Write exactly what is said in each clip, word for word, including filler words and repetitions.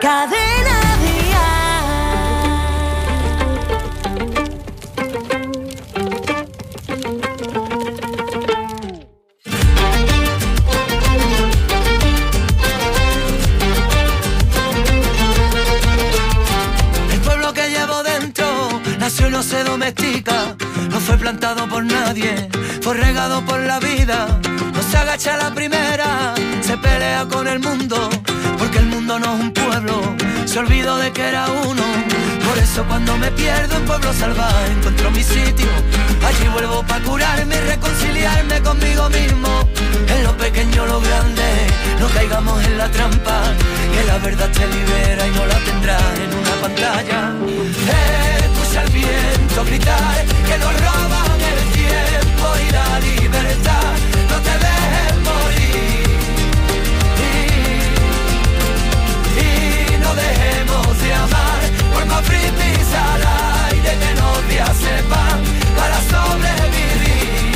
Cadena no se domestica, no fue plantado por nadie, fue regado por la vida. No se agacha a la primera, se pelea con el mundo, porque el mundo no es un pueblo, se olvidó de que era uno. Por eso cuando me pierdo en pueblo salvaje encuentro mi sitio. Allí vuelvo para curarme y reconciliarme conmigo mismo. En lo pequeño lo grande, no caigamos en la trampa, que la verdad te libera y no la tendrás en una pantalla. Eh, Escucha el viento gritar que nos roban el tiempo y la libertad. No te dejes morir y, y no dejemos de amar. Por más brindis al aire que nos días sepan para sobrevivir.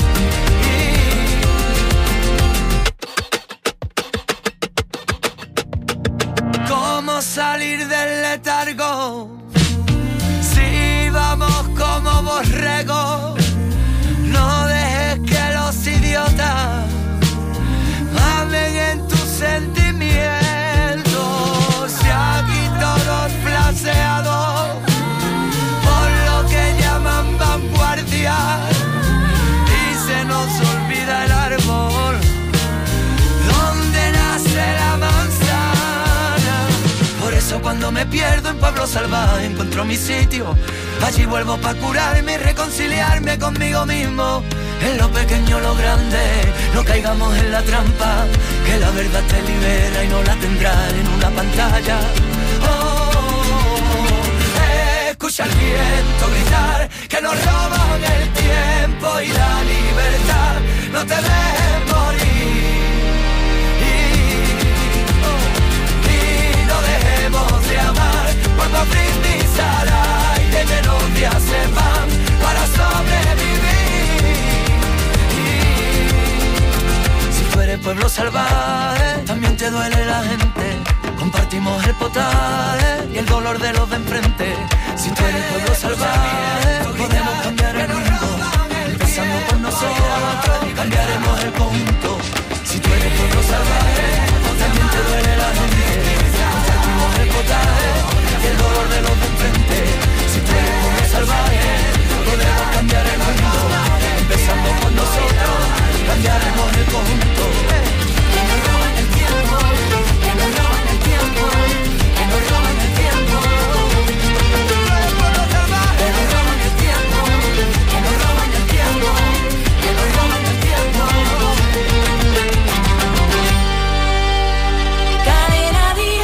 ¿Cómo salir del letargo? Vamos como borregos, no dejes que los idiotas amen en tus sentimientos. Si aquí todos flaseados por lo que llaman vanguardia y se nos olvida el árbol donde nace la manzana. Por eso cuando me pierdo en pueblo salvaje encuentro mi sitio. Allí vuelvo para curarme y reconciliarme conmigo mismo. En lo pequeño lo grande, no caigamos en la trampa, que la verdad te libera y no la tendrás en una pantalla. Oh, eh, escucha el viento gritar que nos roban el tiempo y la libertad. No te dejes morir y, oh, y no dejemos de amar. Por más brindis al aire que los días se van para sobrevivir. Y si tú eres pueblo salvaje, también te duele la gente. Compartimos el potaje y el dolor de los de enfrente. Si tú eres pueblo salvaje, podemos cambiar el mundo. Empezando por nosotros, cambiaremos el conjunto. Si tú eres pueblo salvaje, también te duele la gente. Compartimos el potaje y el dolor de los de enfrente. Si tú eres pueblo salvaje, podemos cambiar el mundo. Empezando por nosotros, cambiaremos el conjunto. Que nos roban el tiempo, que nos roban el tiempo, que nos roban el tiempo. Que nos roban el tiempo, que nos roban el tiempo, que nos roban el tiempo. Cadena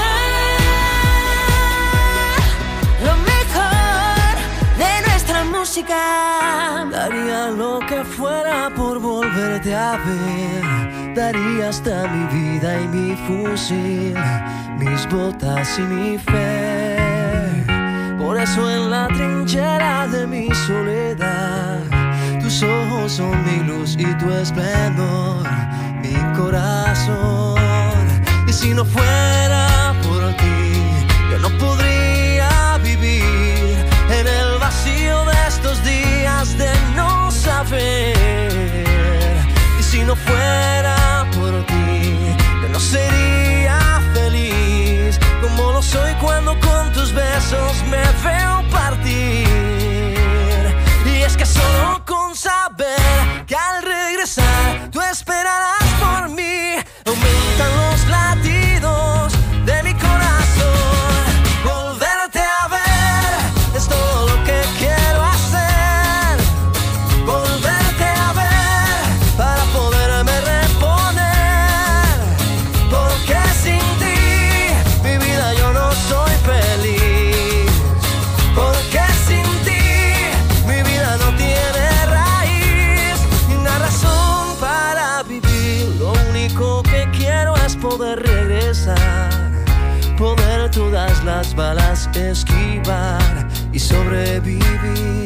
Dial, lo mejor de nuestra música. Daría lo que fuera por volverte a ver. Daría hasta mi vida y mi fusil, mis botas y mi fe. Por eso en la trinchera de mi soledad, tus ojos son mi luz y tu esplendor, mi corazón. Y si no fuera por ti, yo no podría vivir en el vacío de estos días de no saber. Y si no fuera por ti, yo no sería feliz como lo soy cuando con tus besos me veo partir. Y es que solo con saber que al regresar tú esperarás por mí, aumentan los latidos de mi corazón. Volverte a ver es todo lo que quiero hacer. Volverte a ver para poderme reponer, porque sin ti mi vida yo no soy feliz. Porque sin ti mi vida no tiene raíz ni una razón para vivir. Lo único que quiero es poder regresar, poder todas las balas esquivar y sobrevivir.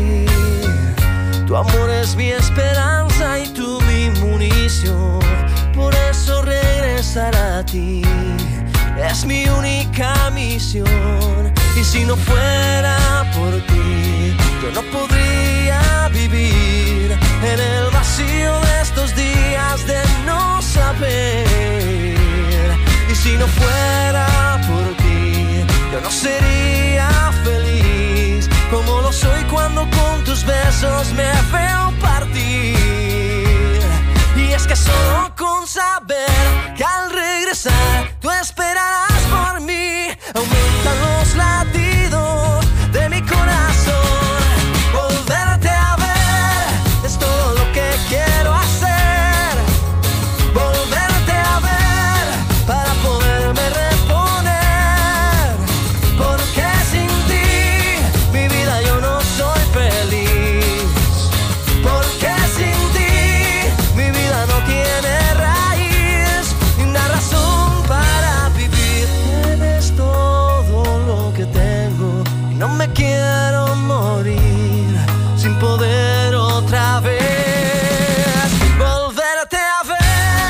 Tu amor es mi esperanza y tú mi munición. Por eso regresar a ti es mi única misión. Y si no fuera por ti, yo no podría vivir en el vacío de estos días de no saber. Y si no fuera por ti, yo no sería feliz como lo soy cuando con tus besos me veo partir. Y es que solo con saber que al regresar tú esperarás por mí, aumentan los latidos de mi corazón. Volverte a ver es todo lo que quiero hacer. Volverte a ver para poderme reponer. Porque sin ti mi vida yo no soy feliz. Porque sin ti mi vida no tiene raíz ni una razón para vivir. Eres todo lo que tengo y no me quiero morir sin poder otra vez volverte a ver.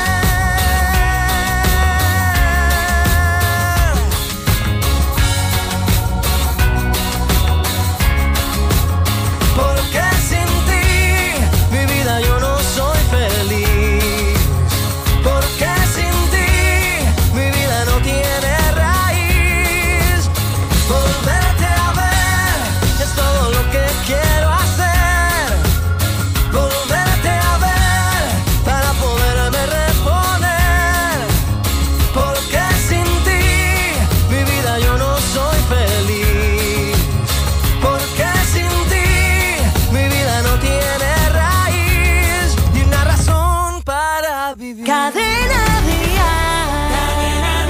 Porque sin ti mi vida yo no soy feliz. Porque sin ti mi vida no tiene raíz. Volverte a ver es todo lo que quiero hacer. Volverte a ver para poderme reponer. Porque sin ti mi vida yo no soy feliz. Porque sin ti mi vida no tiene raíz ni una razón para vivir. Cadena Dial. Cadena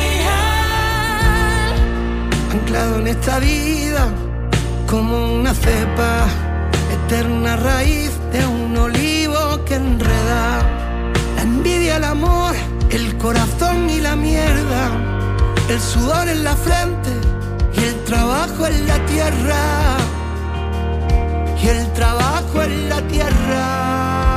Dial. Anclado en esta vida como una cepa, eterna raíz de un olivo que enreda. La envidia, el amor, el corazón y la mierda, el sudor en la frente y el trabajo en la tierra. Y el trabajo en la tierra.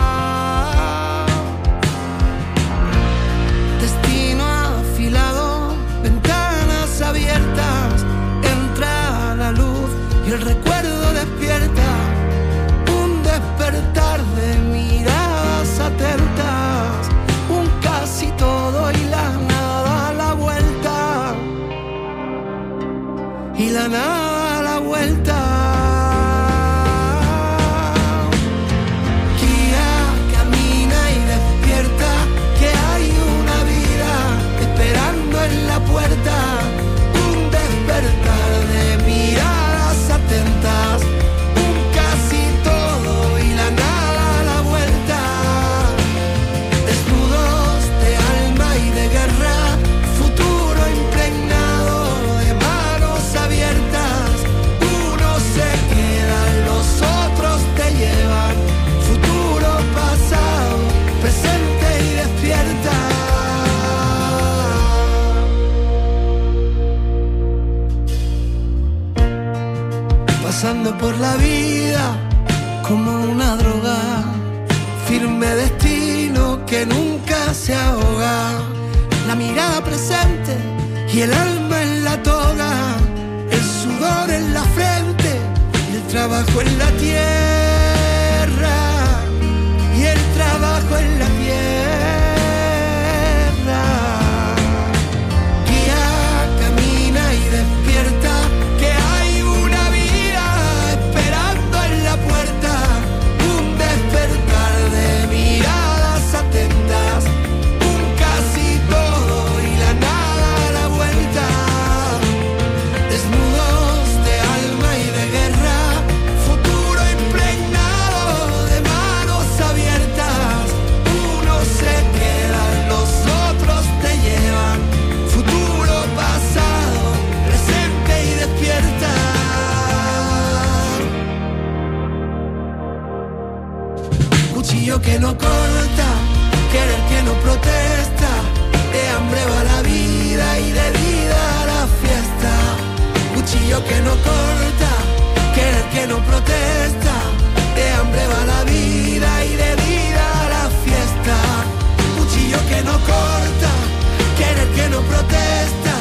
Destino afilado, ventanas abiertas, entra la luz y el recuerdo despierta. Un despertar de miradas atentas, un casi todo y la nada a la vuelta. Y la nada a la vuelta. Guía, camina y despierta, que hay una vida esperando en la puerta. Un despertar de miradas atentas, un casi todo y la nada a la vuelta. Desnudos de alma y de guerra, futuro impregnado de manos abiertas. Uno se queda, los otros te llevan. Futuro, pasado, presente y despierta. Pasando por la vida como una droga, firme destino que nunca se ahoga. La mirada presente y el alma en la toga, el sudor en la frente y el trabajo en la tierra. Y el trabajo en la tierra. Guía, camina y despierta, que hay una vida esperando en la puerta. Un despertar de miradas atentas, un casi todo y la nada a la vuelta. Desnudos de alma y de guerra, futuro impregnado de manos abiertas. Uno se queda, los otros te llevan. Futuro, pasado, presente y despierta. Cuchillo que no corta, querer que no protesta. De hambre va la vida y de vida la fiesta. Cuchillo que no corta, querer que no protesta. De hambre va la vida y de vida la fiesta. Cuchillo que no corta, querer que no protesta.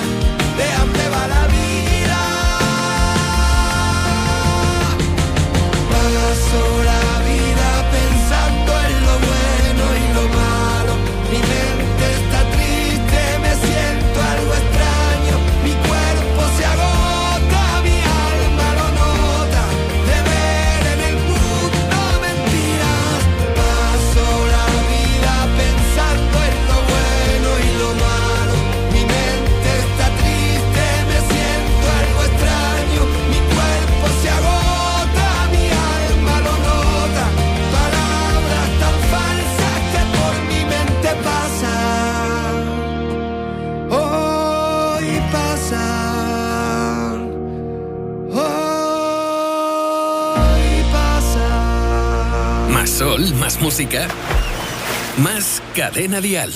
Más sol, más música, más Cadena Dial.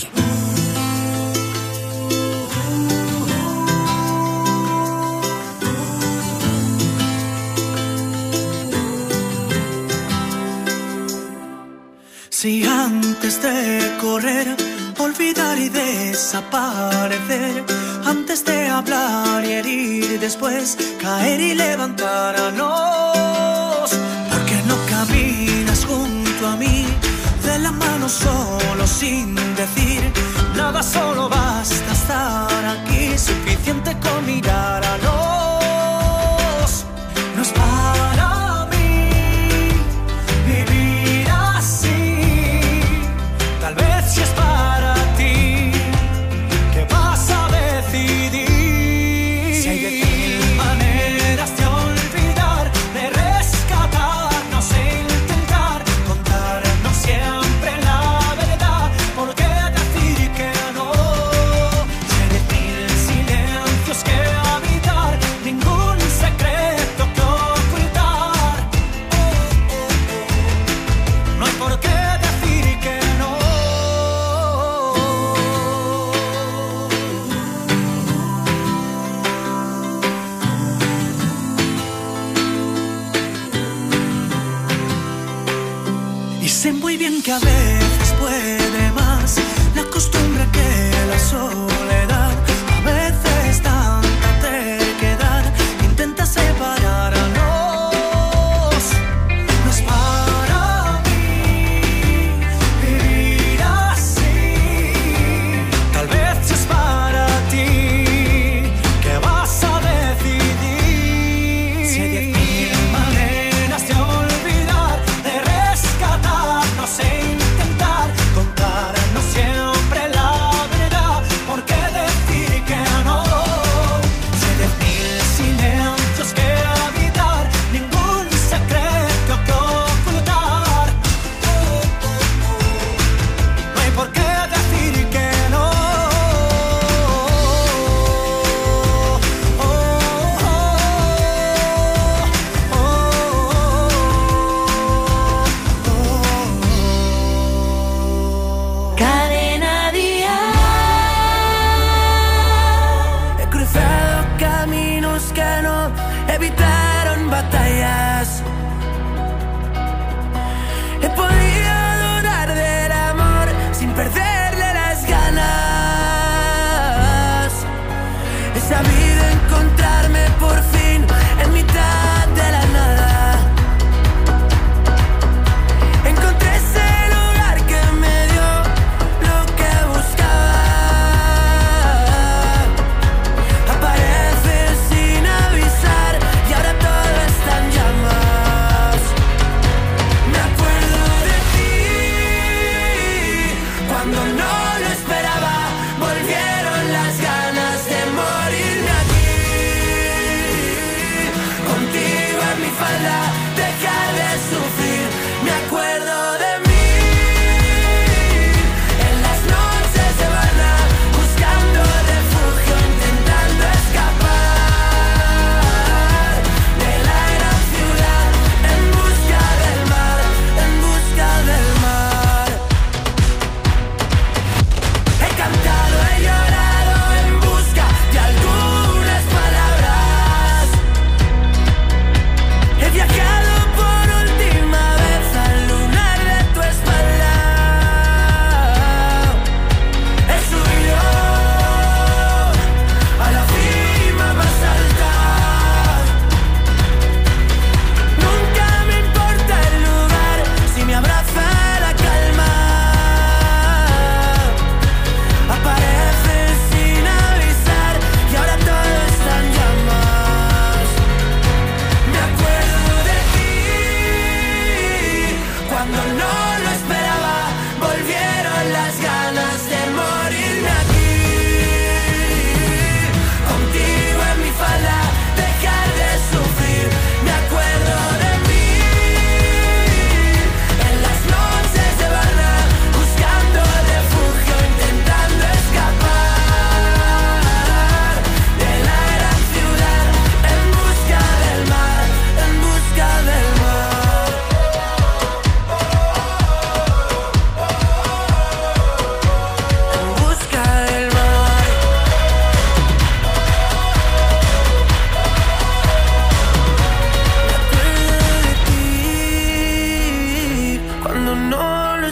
Si antes de correr, olvidar y desaparecer, antes de hablar y herir, después caer y levantarnos, porque no caminas junto a mí, de la mano solo sin decir nada, solo basta estar aquí, suficiente con mirarnos. No es para mí vivir así, tal vez si es para ti, ¿qué vas a decidir? Si hay de mil maneras de olvidar, de rescatarnos e intentar contarnos siempre la verdad, ¿por qué decir que no? Si hay de mil silencios que habitar, ningún secreto que ocultar, oh, oh, oh. No hay por qué decir que no. Y sé muy bien que a veces puede más la costumbre que la soledad, a veces tanta terquedad intenta separarnos. No es para mí vivir así, tal vez si es para ti, ¿qué vas a decidir? Si hay diez mil maneras de olvidar, de rescatarnos e intentar contarnos siempre la verdad, ¿por qué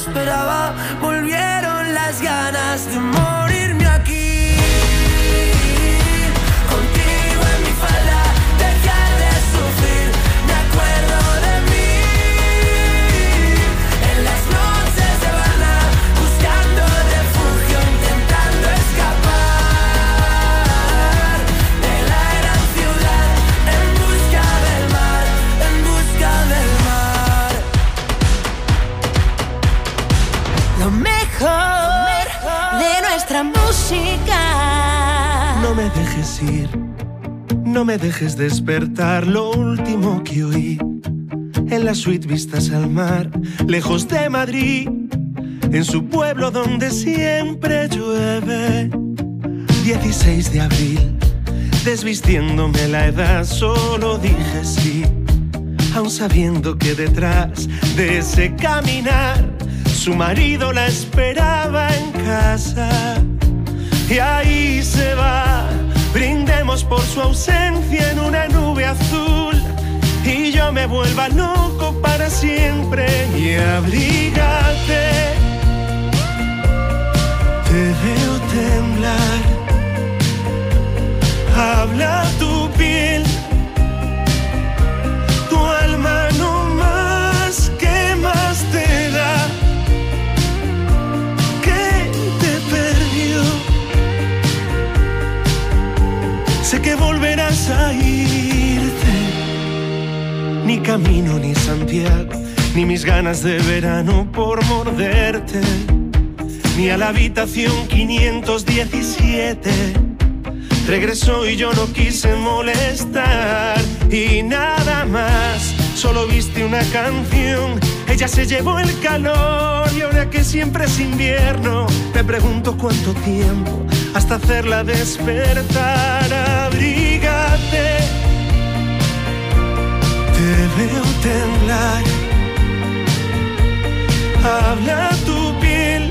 esperaba. Volvieron las ganas de morirme aquí. Contigo en mi falda, dejar de sufrir. Me acuerdo de mí en las noches de Habana, buscando refugio, intentando escapar de la gran ciudad, en busca del mar, en busca del mar. Lo mejor de nuestra música. No me dejes ir, no me dejes despertar lo último que oí en la suite vistas al mar, lejos de Madrid, en su pueblo donde siempre llueve. dieciséis de abril, desvistiéndome la edad, solo dije sí, aun sabiendo que detrás de ese caminar su marido la esperaba en casa. Y ahí se va, brindemos por su ausencia en una nube azul, y yo me vuelva loco para siempre. Y abrígate, te veo temblar, habla tu piel, tu alma no más, ¿qué más te da? Sé que volverás a irte. Ni camino ni Santiago, ni mis ganas de verano por morderte, ni a la habitación quinientos diecisiete. Regresó y yo no quise molestar. Y nada más, solo viste una canción. Ella se llevó el calor y ahora que siempre es invierno, me pregunto cuánto tiempo hasta hacerla despertar. Abrígate, te veo temblar, habla tu piel,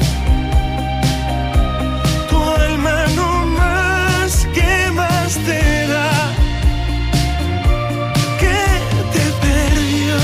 tu alma no más, ¿qué más te da? ¿Qué te perdió?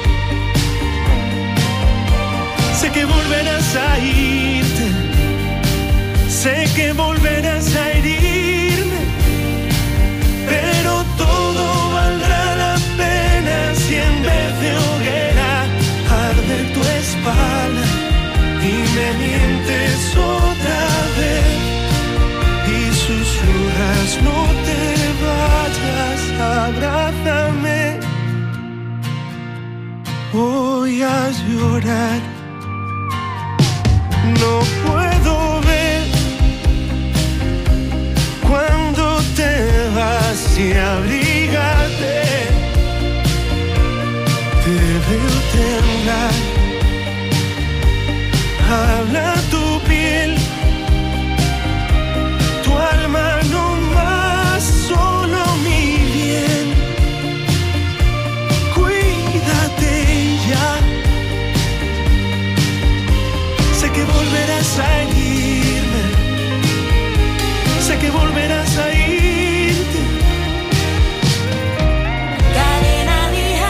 Sé que volverás a irte, sé que volverás a herirme, pero todo valdrá la pena si en vez de hoguera arde tu espalda y me mientes otra vez y susurras: no te vayas, abrázame, voy a llorar. No puedo ver cuando te vas y abrígate, te veo temblar, habla tu piel, tu alma no más, solo mi bien, cuídate ya. Sé que volverás a irme, sé que volverás a irte. Cadena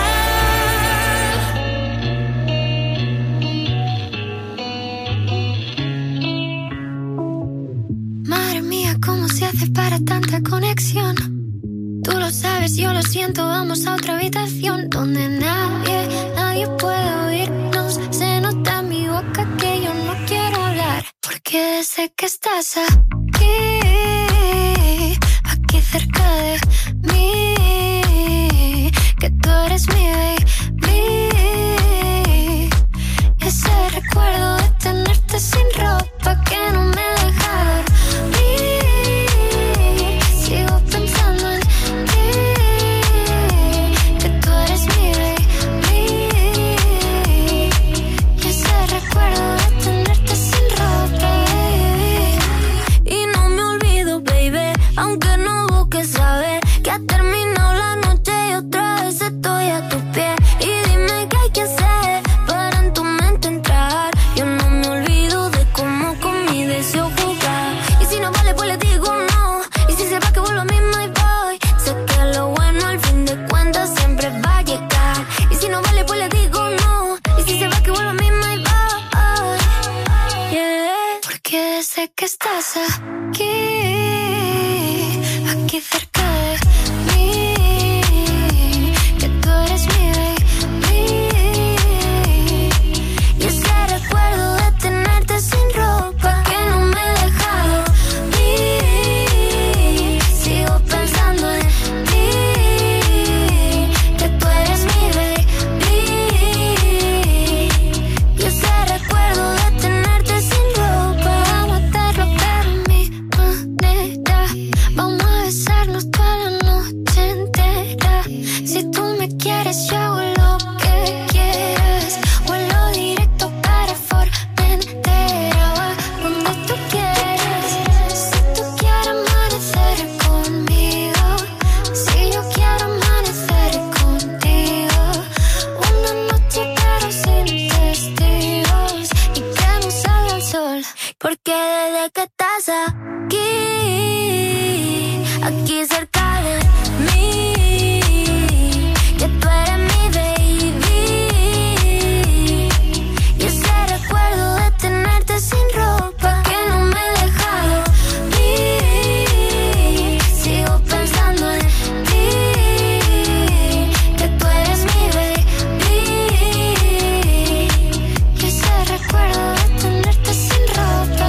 Dial. Madre mía, ¿cómo se hace para tanta conexión? Tú lo sabes, yo lo siento, vamos a otra habitación donde nadie, nadie puede oírnos. Se nota en mi boca que yo no quiero hablar, porque sé que estás aquí, aquí cerca de mí, que tú eres mi baby. Ese recuerdo de tenerte sin ropa que no me deja dormir. Sigo pensando en ti, que tú eres mi baby. Y ese recuerdo de tenerte sin ropa, baby. Y desde que estás aquí, aquí cerca de mí, que tú eres mi baby. Y ese recuerdo de tenerte sin ropa que no me he dejado ir. Sigo pensando en ti, que tú eres mi baby. Y ese recuerdo de tenerte sin ropa, vamos a hacerlo pero a mi manera. Vamos a besarnos toda la noche entera. Si tú me quieres yo hago lo que quieras. Vuelo directo para Formentera, va donde tú quieras. Si tú quieres amanecer conmigo, si yo quiero amanecer contigo, una noche pero sin testigos y que no salga el sol, porque desde que estás aquí, aquí cerca de mí, que tú eres mi baby. Y ese recuerdo de tenerte sin ropa que no me he dejado ir. Sigo pensando en ti, que tú eres mi baby. Y ese recuerdo de tenerte sin ropa,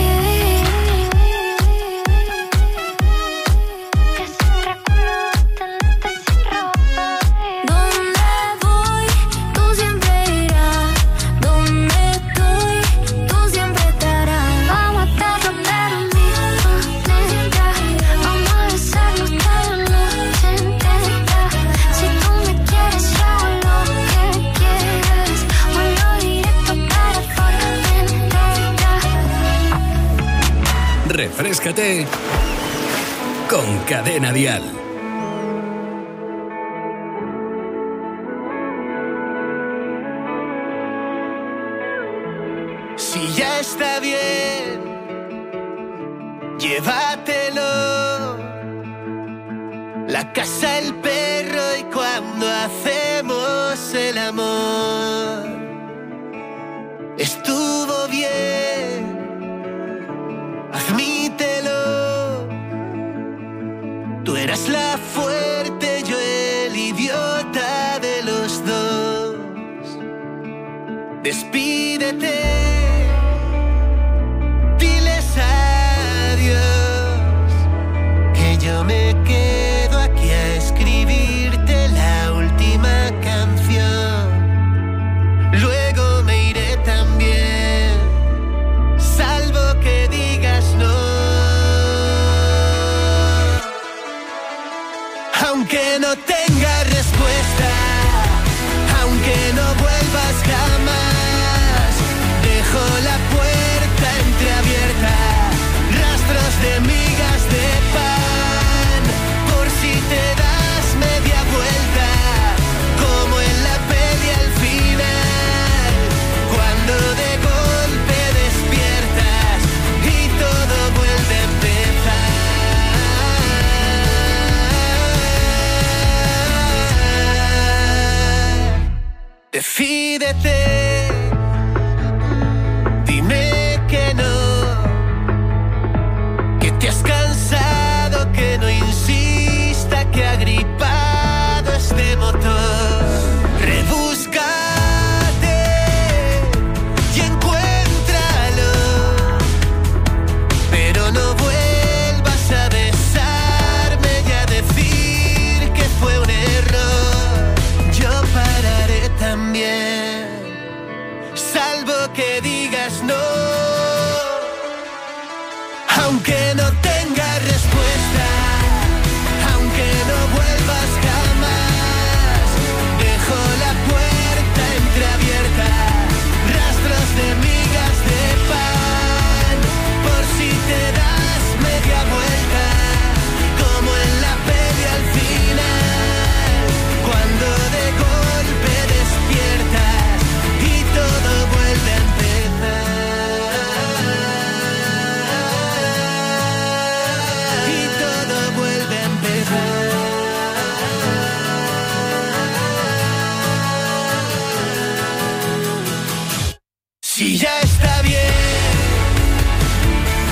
que ese recuerdo de tenerte sin ropa. Donde voy, tú siempre irás. Donde estoy, tú siempre estarás. Vamos a hacerlo pero a mi manera. Vamos a besarnos toda la noche entera. Si tú me quieres yo hago lo que quieras. Vuelo directo para Formentera. Refréscate con Cadena Dial. Si ya está bien, llévatelo. La casa, el perro y cuando hacemos el amor. Estuvo bien, admítelo. Tú eras la fuerte, yo el idiota de los dos. Despídete, diles adiós, que yo me quedo aquí a escribirte la última canción. Luego me iré también, salvo que digas no. Aunque no tenga respuesta, aunque no vuelvas jamás, dejo la puerta entreabierta, rastros de migas de pan, por si te das media vuelta, como en la peli al final, cuando de golpe despiertas y todo vuelve a empezar. Decídete, dime que no, que te has cansado, que no insista, que ha gripado este motor. Rebúscate y encuéntralo, pero no vuelvas a besarme y a decir que fue un error. Yo pararé también, salvo que digas no. Aunque no tenga respuesta, aunque no vuelvas jamás, dejo la puerta entreabierta, rastros de migas de pan, por si te das media vuelta, como en la peli al final, cuando de golpe despiertas y todo vuelve a empezar. Y todo vuelve a empezar. Si ya está bien,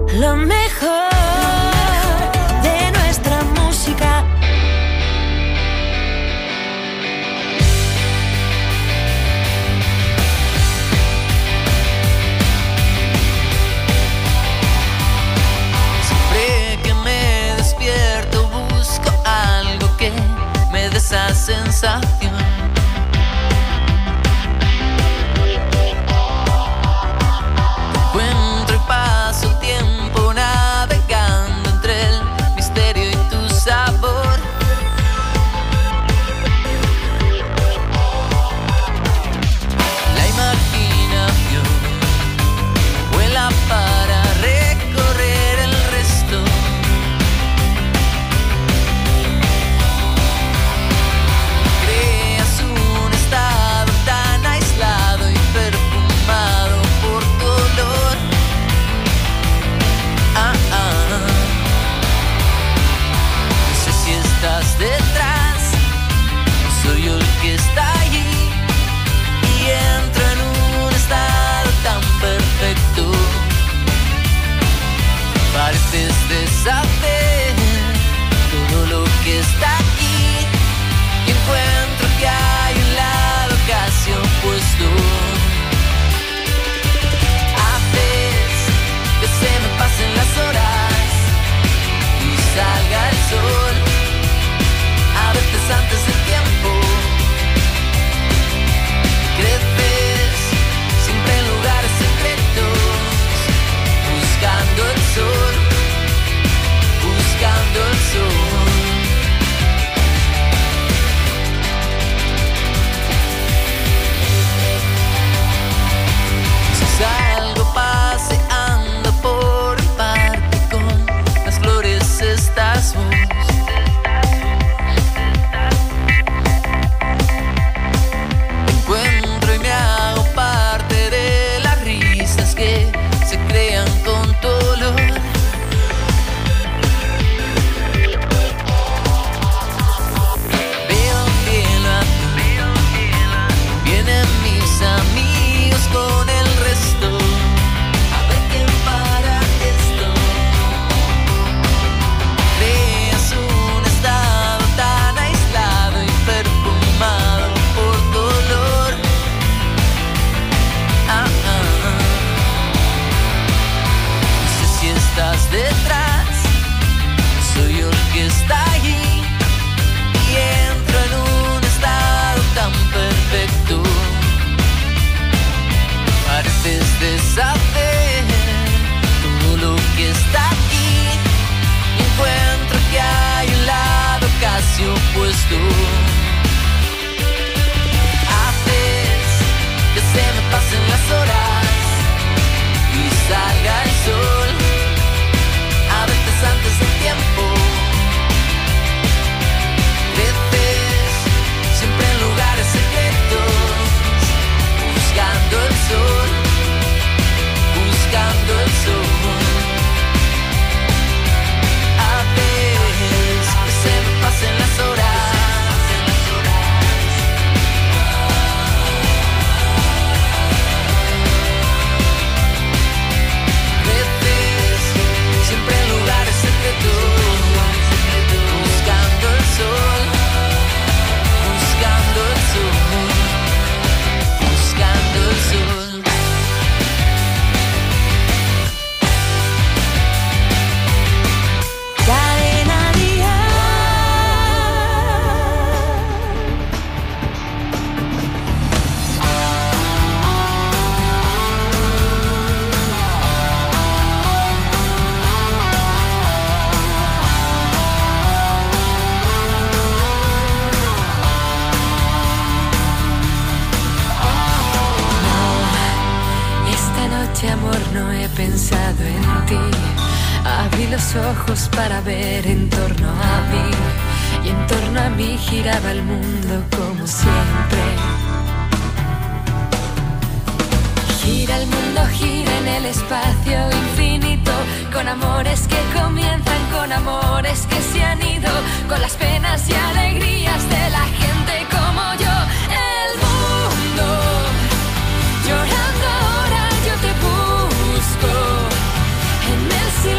Lo mejor de nuestra música. Siempre que me despierto busco algo que me dé esa sensación. Encuentro y paso el tiempo navegando entre el misterio y tu sabor. La imaginación vuela para recorrer el resto. Creas un estado tan aislado y perfumado por tu olor. Ah, ah. No sé si estás detrás, soy yo el que está allí y entro en un estado tan perfecto. Pareces deshacer todo lo que está aquí y encuentro que hay un lado casi opuesto. Haces que se me pasen las horas y salga el sol, a veces antes del tiempo. Creces siempre en lugares secretos, buscando el sol, buscando el sol. Si salgo paseando por el parque con las flores, estás vos. Encuentro y me hago parte de las risas que se crean con tu olor. Veo un cielo azul, vienen mis amigos con el resto. A ver quién para esto. Creas un estado tan aislado y perfumado por dolor. Ah, ah. No sé si estás detrás, soy yo el que está allí y entro en un estado tan perfecto. Pareces deshacer todo lo que está aquí y encuentro que hay un lado casi opuesto. Haces que se me pasen las horas y salga el sol, a veces antes del tiempo. Creces siempre en lugares secretos, buscando el sol, buscando el sol. Haces que se me pasen las horas. Creces siempre en lugares secretos, buscando el sol, buscando el sol, buscando el sol. Cadena Dial. Esta noche, amor, no he pensado en ti. Abrí los ojos para ver en torno a mí y en torno a mí giraba el mundo como siempre. Gira el mundo, gira en el espacio infinito, con amores que comienzan, con amores que se han ido, con las penas y alegrías de la gente como yo. El mundo llorando ahora, yo te busco en el cielo.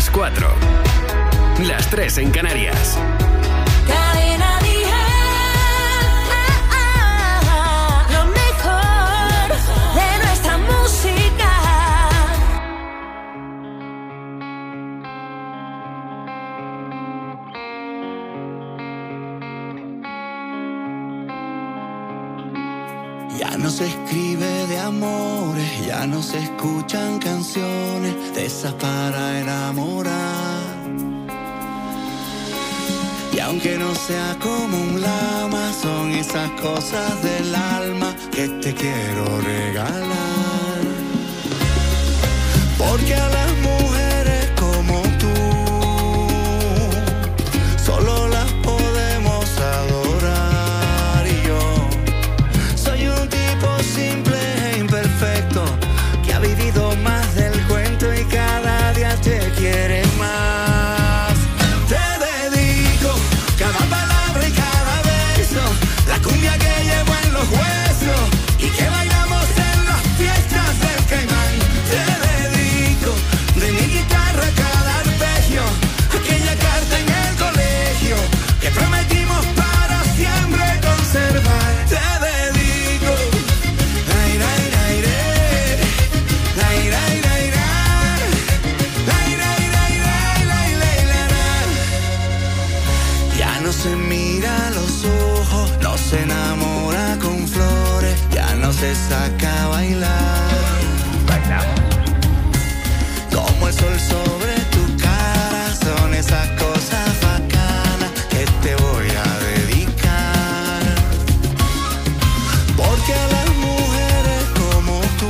Las cuatro. Las tres en Canarias. Cadena Dial, lo mejor de nuestra música. Ya no se escribe de amores, ya no se escuchan canciones de esas para enamorar. Y aunque no sea como un lama, son esas cosas del alma que te quiero regalar. Porque a las mujeres como tú solo las podemos adorar. Y yo soy un tipo simple e imperfecto que ha vivido más del cuento y cada día te quiere más. Cada palabra y cada beso, la cumbia que llevo en los huesos y que bailamos en las fiestas del Caimán. Te dedico de mi guitarra cada arpegio, aquella carta en el colegio que prometimos para siempre conservar. Te dedico, ay, ay, ay, ay, ay, ay, ay, no se mira a los ojos, no se enamora con flores, ya no se saca a bailar. Bailamos. Como el sol sobre tu cara, son esas cosas bacanas que te voy a dedicar. Porque a las mujeres como tú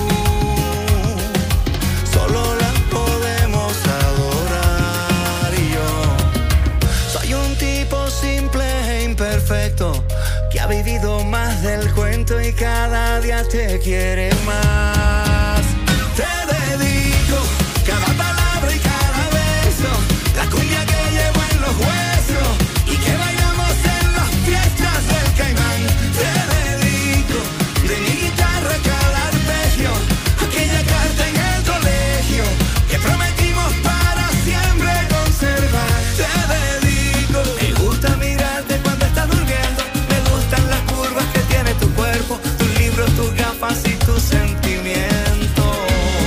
solo las podemos adorar. Y yo soy un tipo simple e imperfecto que ha vivido más del cuento y cada día te quiere más. Te dedico cada palabra y cada beso, la cumbia que llevo en los huesos y que bailamos en las fiestas del Caimán. Te dedico de mi guitarra cada arpegio, aquella carta en el colegio que prometimos para siempre conservar. Te dedico. Me gusta mirarte cuando estás durmiendo, me gustan las curvas que tiene tu cuerpo, tus libros, tus gafas y tus sentimientos.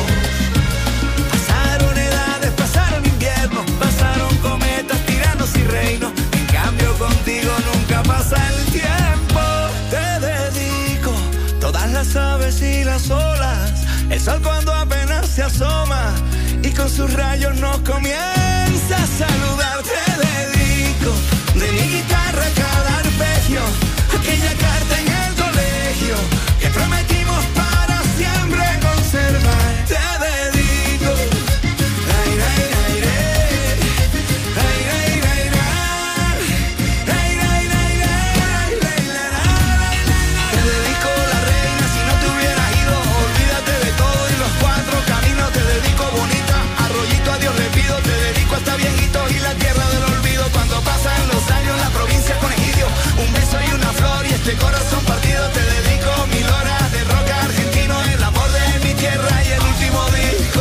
Pasaron edades, pasaron inviernos, pasaron cometas, tiranos y reinos. En cambio contigo nunca pasa el tiempo. Te dedico todas las aves y las olas, el sol cuando apenas se asoma y con sus rayos nos comienza a saludar. Te dedico de mi guitarra cada arpegio, aquella carta en el colegio que prometimos para siempre conservar. Te dedico, ay, ay, ay, ay, ay, ay, ay, ay, ay, ay, ay, te dedico la reina, si no te hubieras ido, olvídate de todo y los cuatro caminos. Te dedico bonita, arroyito a Dios le pido, te dedico hasta viejitos y la tierra del olvido. Cuando pasan los años la provincia con egidio, un beso y una flor y este corazón partido. Te dedico mil horas de rock argentino, el amor de mi tierra y el último disco.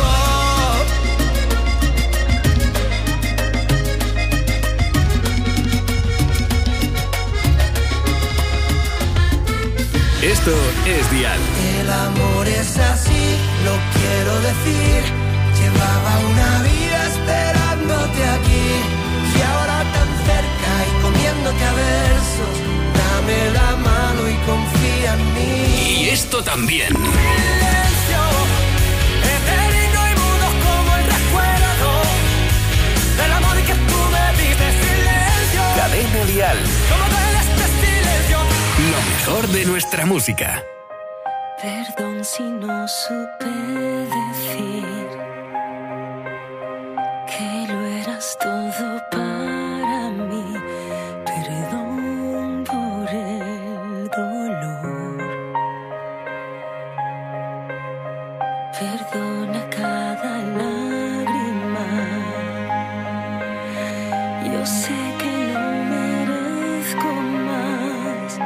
Esto es Dial. El amor es así, lo quiero decir. Llevaba una vida esperándote aquí y ahora tan cerca y comiéndote a versos. Dame la mano y confía en mí. Y esto también. Silencio, etérico y mudo como el recuerdo del amor que tú me diste. Silencio, Cadena Dial. como duele este silencio. Lo mejor de nuestra música. Perdón si no supe decir que lo eras todo para mí. Perdón por el dolor. Perdona cada lágrima. Yo sé que no merezco más,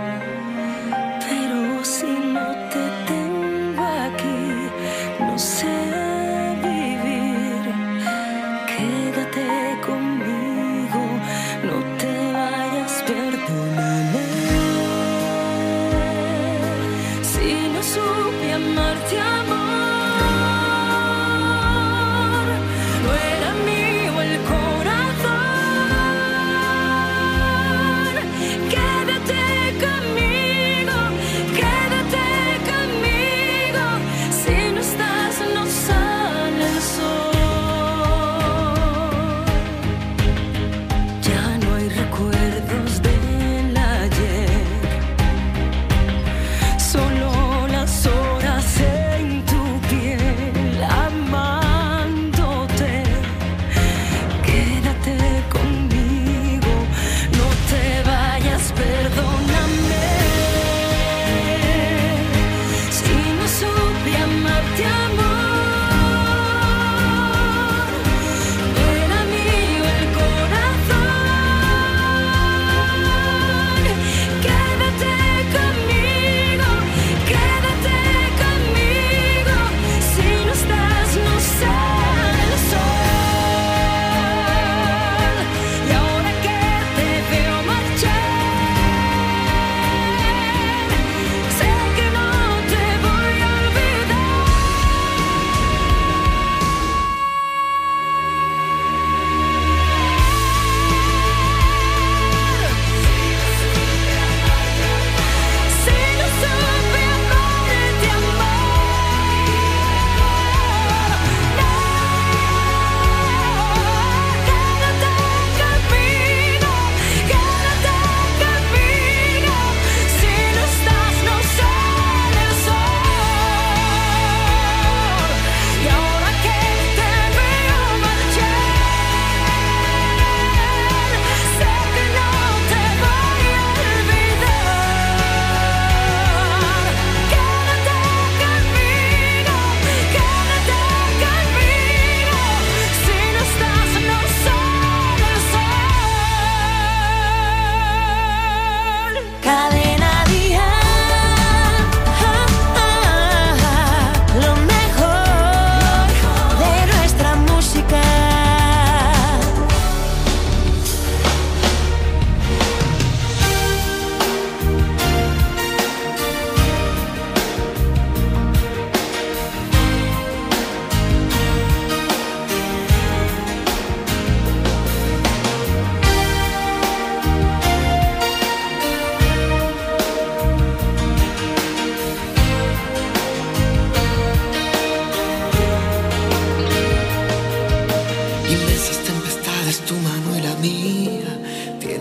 pero si no te tengo aquí, no sé vivir.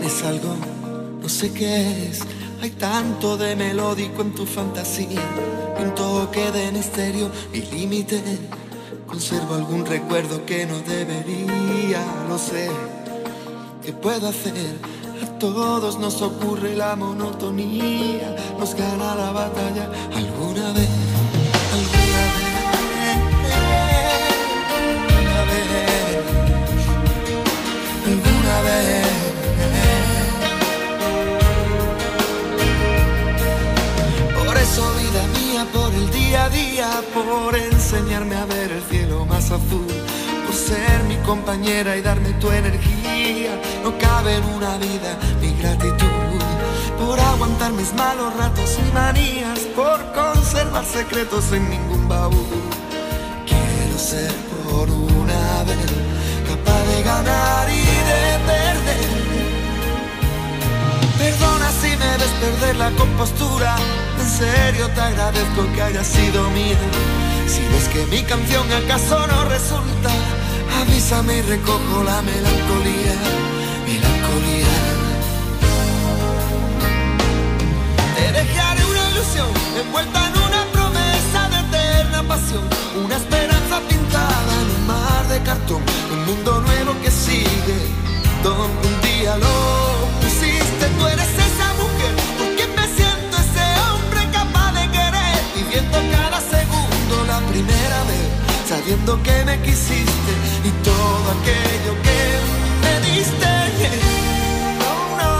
Tienes algo, no sé qué es. Hay tanto de melódico en tu fantasía, y un toque de misterio y límite. Conservo algún recuerdo que no debería, no sé qué puedo hacer. A todos nos ocurre la monotonía, nos gana la batalla alguna vez, alguna vez, alguna vez, alguna vez. Por eso, vida mía, por el día a día, por enseñarme a ver el cielo más azul, por ser mi compañera y darme tu energía. No cabe en una vida mi gratitud, por aguantar mis malos ratos y manías, por conservar secretos en ningún baúl. Quiero ser por una vez capaz de ganar y de perder. Perdona si me ves perder la compostura, en serio te agradezco que haya sido mía. Si ves que mi canción acaso no resulta, avísame y recojo la melancolía, melancolía. Te dejaré una ilusión envuelta en una promesa de eterna pasión, una esperanza pintada en un mar de cartón, un mundo nuevo que sigue, donde un día lo pusiste. Tú eres esa mujer por quien me siento ese hombre capaz de querer, viviendo cada segundo la primera vez, sabiendo que me quisiste y todo aquello que me diste. Oh, no.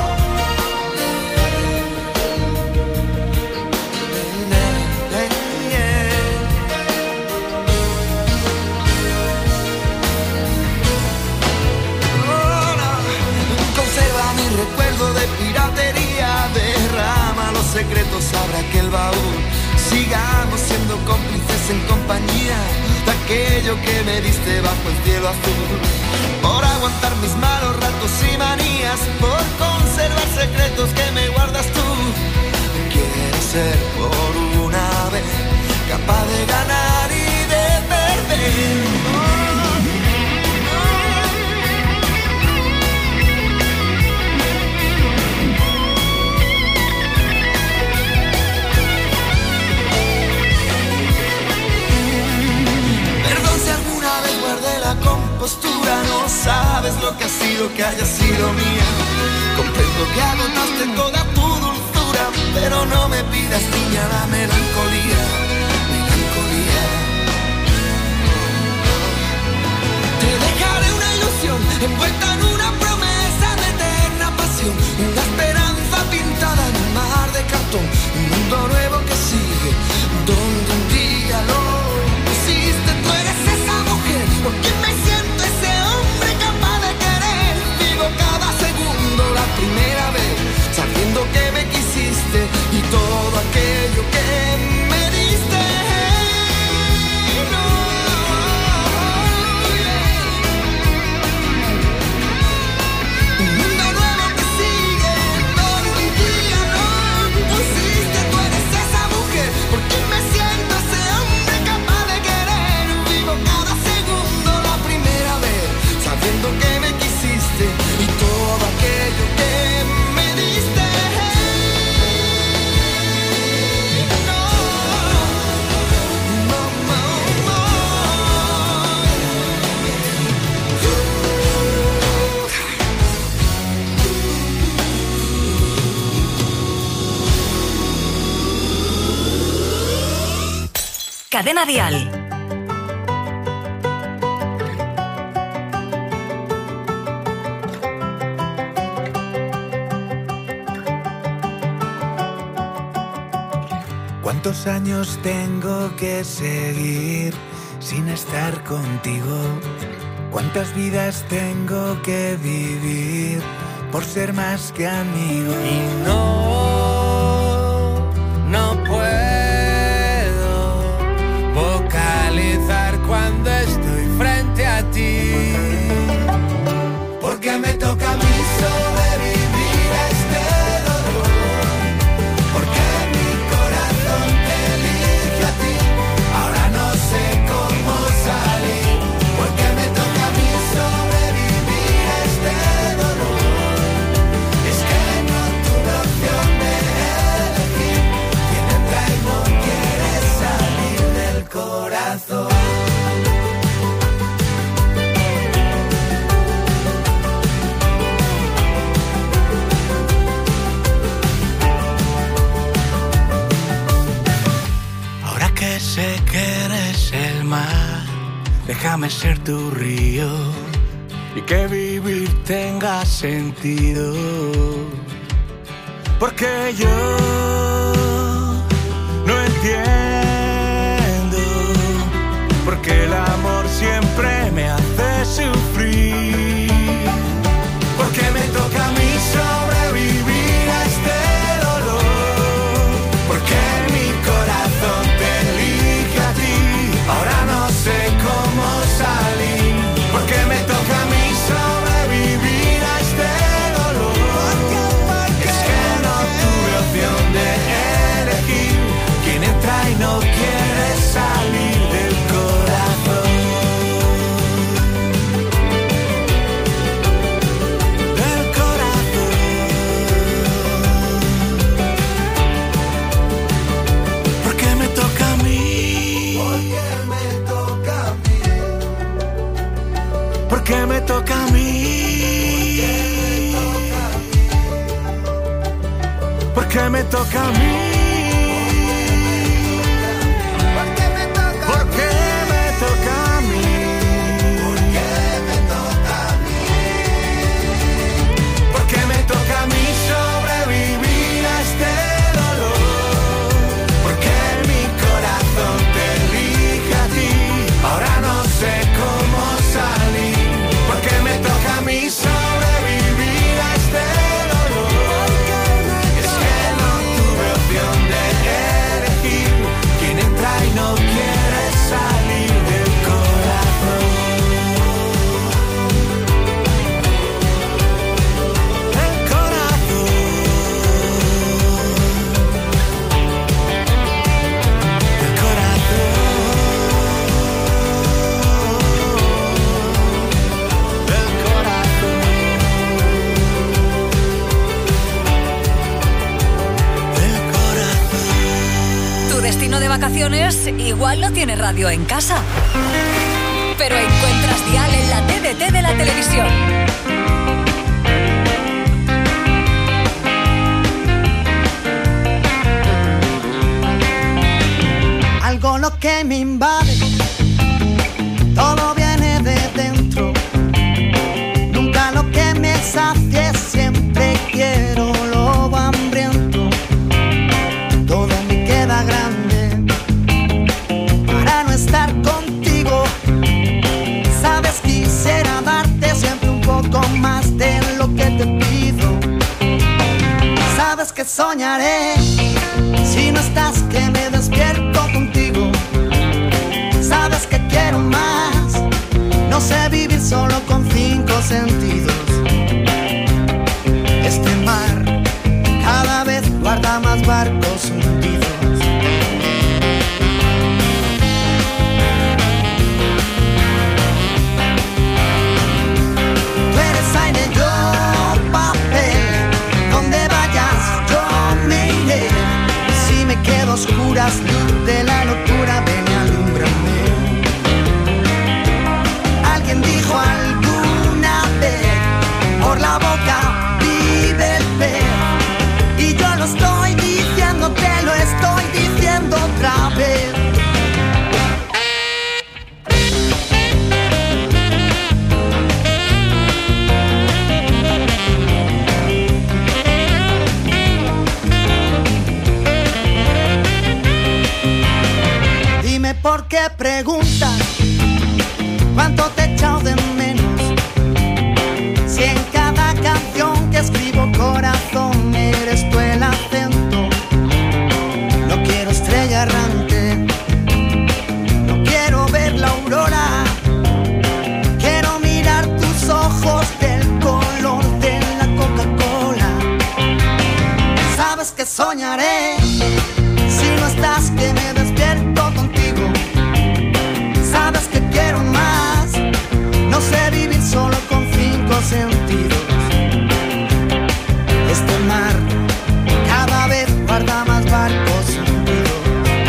Oh, no. Conserva mi recuerdo de piratería, derrama los secretos, abre aquel baúl. Sigamos siendo cómplices en compañía de aquello que me diste bajo el cielo azul, por aguantar mis malos ratos y manías, por conservar secretos que me guardas tú. Quiero ser por una vez capaz de ganar y de perder. La compostura, no sabes lo que ha sido que haya sido mía. Comprendo que agotaste toda tu dulzura, pero no me pidas, niña, la melancolía, melancolía. Te dejaré una ilusión envuelta en una promesa de eterna pasión, una esperanza pintada en un mar de cartón, un mundo nuevo que sigue, donde un día lo pusiste. Tú eres esa mujer por quien me siento ese hombre capaz de querer, vivo cada segundo la primera vez, sabiendo que me quisiste y todo aquello que me diste. No, yeah. Un mundo nuevo que sigue, donde un día no pusiste. Tú eres esa mujer por quien me siento ese hombre capaz de querer, vivo cada segundo la primera vez, sabiendo que me quisiste y todo aquello que me diste. No, no, no, no. Cadena Dial. ¿Cuántos años tengo que seguir sin estar contigo? ¿Cuántas vidas tengo que vivir por ser más que amigo? Y no, no puedo vocalizar cuando estoy frente a ti, porque me toca a mí sobrevivir a este dolor, porque mi corazón te elige a ti. Ahora no sé cómo salir, porque me toca a mí sobrevivir a este dolor. Déjame ser tu río y que vivir tenga sentido. Porque yo no entiendo por qué el amor siempre me hace sufrir. Porque me toca a mí sobrevivir a este dolor. Porque mi corazón te elige a ti. Ahora no sé cómo salir. Porque me toca a mí sobrevivir a este dolor. Es que no tuve opción de elegir quién entra y no quiere salir del corazón. Del corazón. Porque me toca a mí. Porque me toca a mí. Porque me toca a mí. Porque me toca a mí. Porque me toca a mí. Porque me toca a mí. Porque me toca a mí sobrevivir a este dolor. Porque mi corazón te elige a ti. Ahora no sé cómo salir. Porque me toca a mí sobrevivir a este dolor. Es que no tuve opción de elegir quién entra y no quiere salir del corazón. Del corazón. Del corazón. Del corazón. Del corazón. Tu destino de vacaciones igual no tiene radio en casa, pero encuentras Dial en la T D T de la televisión. Algo lo que me invade, todo viene de dentro. Nunca lo que me sacie, siempre quiero lobo hambriento. Todo me queda grande para no estar contigo. Sabes, quisiera darte siempre un poco más de lo que te pido. Sabes que soñaré si no estás, que me despierto contigo. Sabes que quiero más, no sé vivir solo con cinco sentidos. Este mar cada vez guarda más barcos hundidos. Tú eres aire, yo papel, donde vayas yo me iré. Y si me quedo a oscuras, luz de la locura, ven y alúmbrame. Alguien dijo alguna vez, por la boca vive el pez. Y yo lo estoy diciendo, te lo estoy diciendo otra vez. Dime por qué preguntas cuánto te he echado de menos. Si en cada canción que escribo, corazón, eres tú el acento. No quiero estrella errante, no quiero ver la aurora. Quiero mirar tus ojos del color de la Coca-Cola. Sabes que soñaré si no estás, que me despierto contigo. Sabes que quiero más, no sé vivir solo con cinco sentidos. Este mar cada vez guarda más barcos hundidos.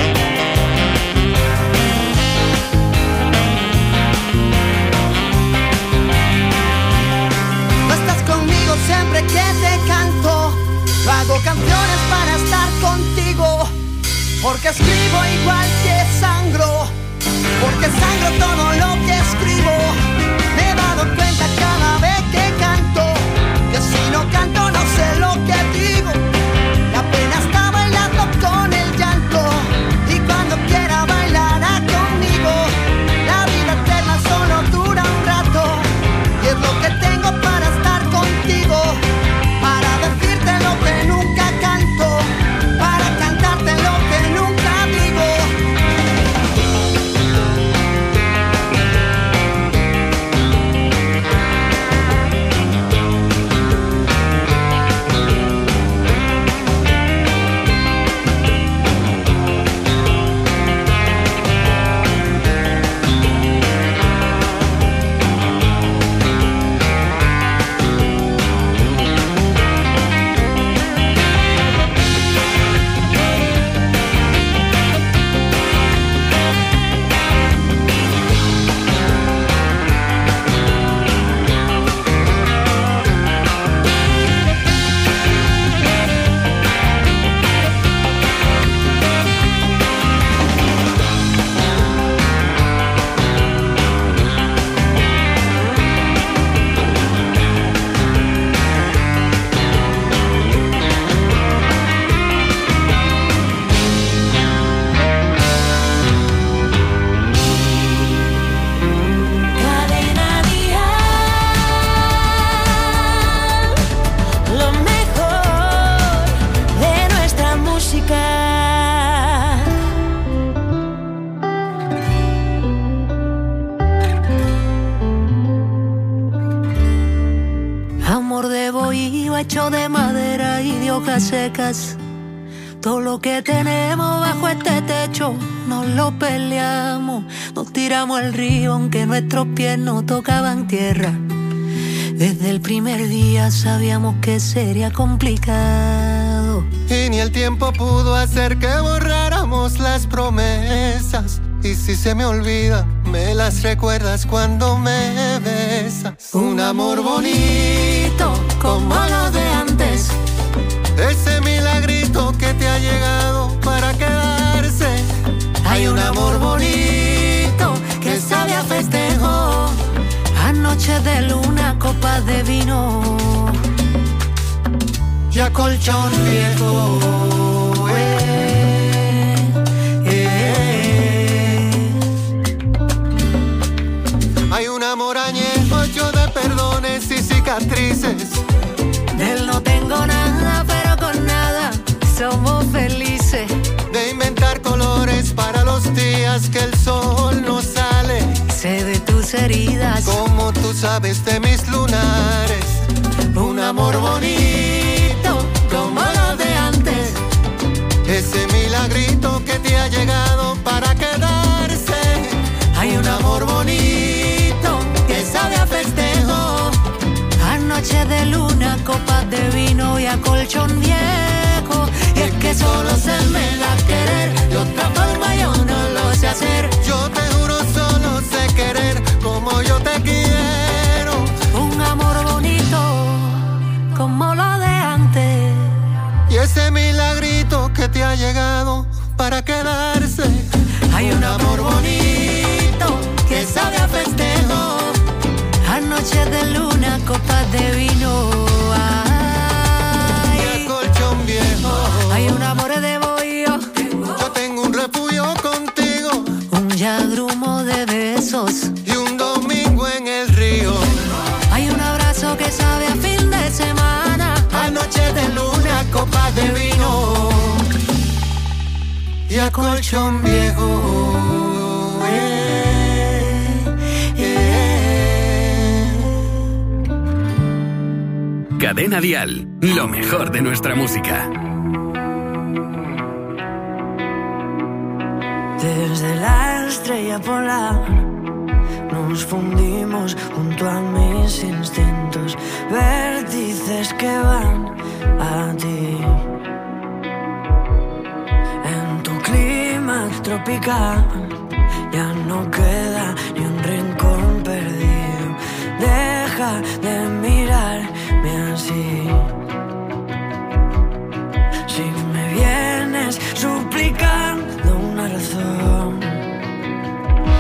No estás conmigo siempre que te canto. Yo hago canciones para estar contigo, porque escribo igual que sangro. porque sangro todo lo que escribo. Me he dado cuenta cada vez que canto, que si no canto no sé lo que digo. La pena está bailando con el llanto, y cuando quiera bailará conmigo. La vida eterna solo dura un rato, y es lo que tengo para estar contigo, para decirte lo que nunca canto, para cantarte lo que nunca digo. Secas, todo lo que tenemos bajo este techo nos lo peleamos, nos tiramos al río aunque nuestros pies no tocaban tierra. Desde el primer día sabíamos que sería complicado, y ni el tiempo pudo hacer que borráramos las promesas. Y si se me olvida, me las recuerdas cuando me besas. Un amor bonito como lo de antes, ese milagrito que te ha llegado para quedarse. Hay un amor bonito que sabe a festejo, anoche de luna, copas de vino y a colchón viejo. Eh, eh. Hay un amor añejo hecho de perdones y cicatrices. De él no tengo nada, pero con nada somos felices. De inventar colores para los días que el sol no sale. Sé de tus heridas, como tú sabes de mis lunares. Un amor bonito como lo de antes, ese milagrito que te ha llegado para quedarse. Hay un amor bonito que sabe a festejo, anoche de luna, copas de vino y a colchón viejo. Y es que solo se me da querer, de otra forma yo no lo sé hacer. Yo te juro solo sé querer como yo te quiero. Un amor bonito como lo de antes, y ese milagrito que te ha llegado para quedarse. Hay un amor bonito que sabe a festejo, anoche de luna, copas de vino. Ay, y a colchón viejo. Hay un amor de bohío, yo tengo un refugio contigo, un yadrumo de besos y un domingo en el río. Hay un abrazo que sabe a fin de semana, anoche de luna, copas de vino y a colchón viejo. Eh, eh. Cadena Dial, lo mejor de nuestra música. Desde la estrella polar nos fundimos junto a mis instintos, vértices que van a ti. En tu clima tropical ya no queda ni un rincón perdido. Deja de mirarme así. Si me vienes suplicando una razón,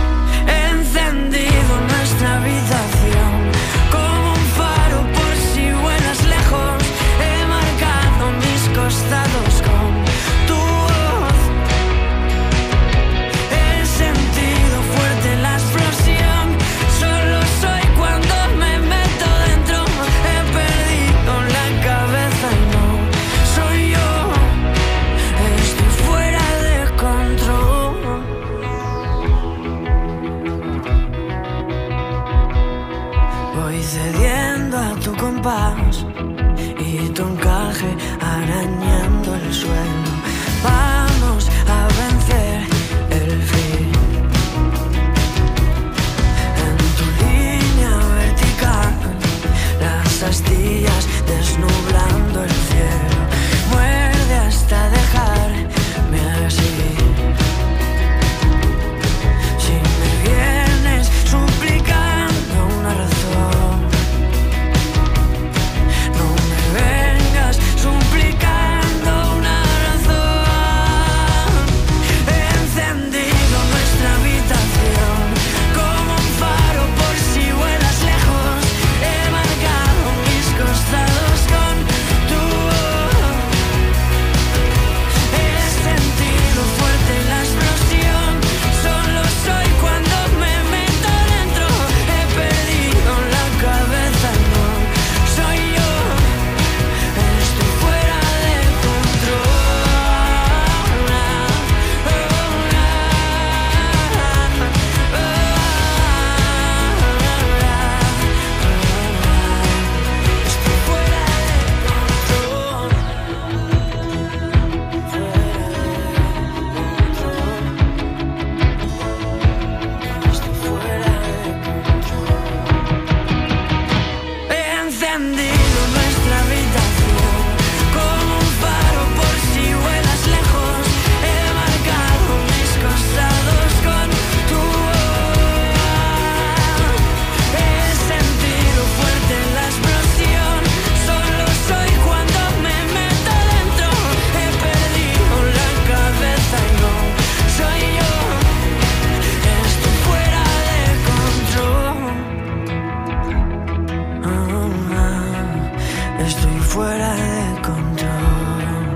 estoy fuera de control.